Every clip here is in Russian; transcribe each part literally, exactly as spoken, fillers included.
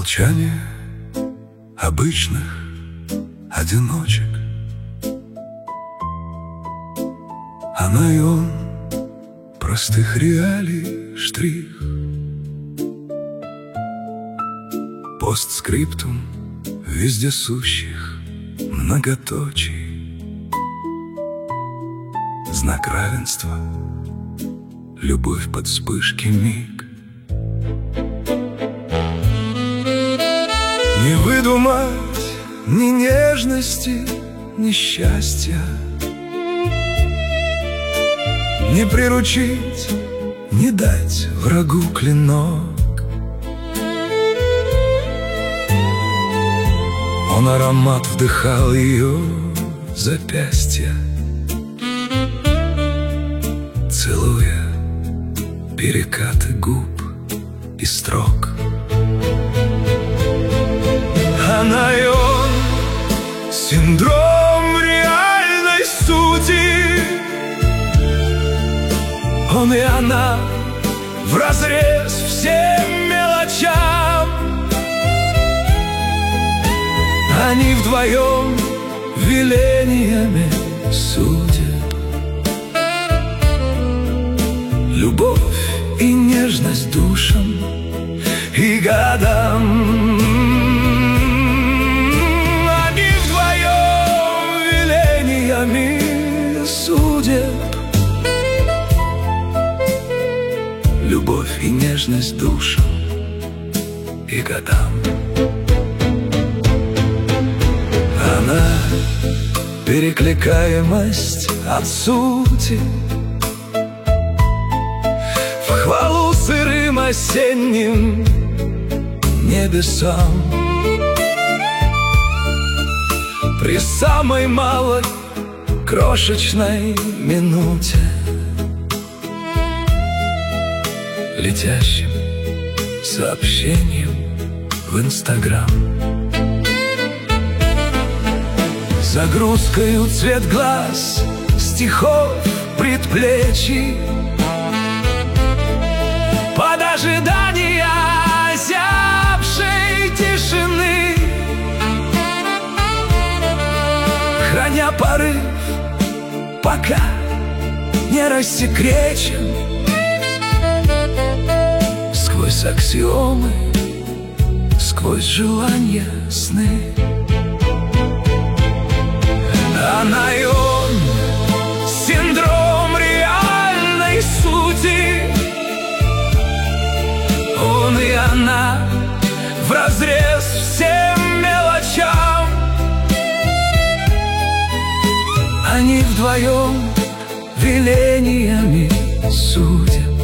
Молчание обычных одиночек. Она и он, простых реалий штрих. Постскриптум вездесущих многоточий. Знак равенства, любовь под вспышки миг. Не выдумать ни нежности, ни счастья, не приручить, не дать врагу клинок. Он аромат вдыхал ее запястья, целуя перекаты губ и строк. Она и он, синдром реальной сути. Он и она, вразрез всем мелочам. Они вдвоем велениями судят. Любовь и нежность душам и годам. Они вдвоем велениями судят. Любовь и нежность душам и годам. Она — перекликаемость от сути, в хвалу сырым осенним небесам. При самой малой крошечной минуте, летящим сообщением в Инстаграм. Загрузкою цвет глаз, стихов предплечий, под ожидание озябшей тишины, храня порыв, пока не рассекречен, сквозь аксиомы, сквозь желания сны. Она и он, синдром реальной сути. Он и она, вразрез всем мелочам. Они вдвоем велениями судят.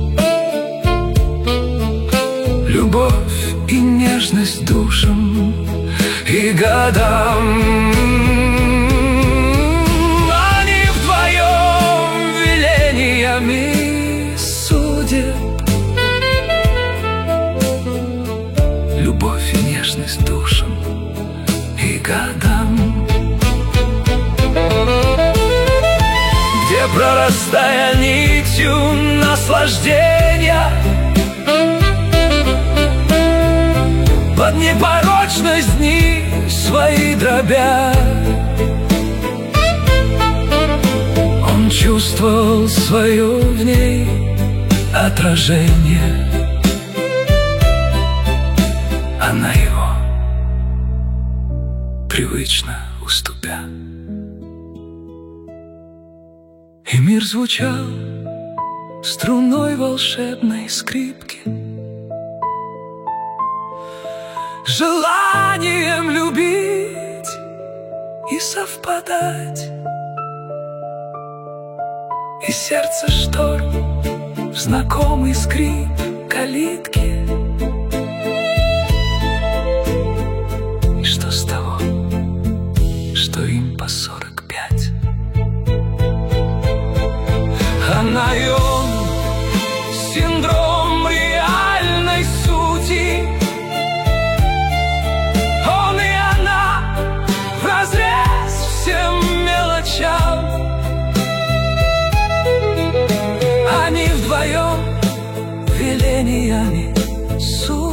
Любовь и нежность душам и годам. Они вдвоем велениями судят. Любовь и нежность душам и годам. Где, прорастая нитью наслаждения, под непорочность дни свои дробя, он чувствовал свое в ней отражение. Она его, привычно уступя. И мир звучал струной волшебной скрипки, желанием любить и совпадать. И сердце шторм в знакомый скрип калитки. И что с того, что им по сорок пять? Она и он, синдром реальной сути. Он и она, вразрез всем мелочам. Они вдвоем велениями судят.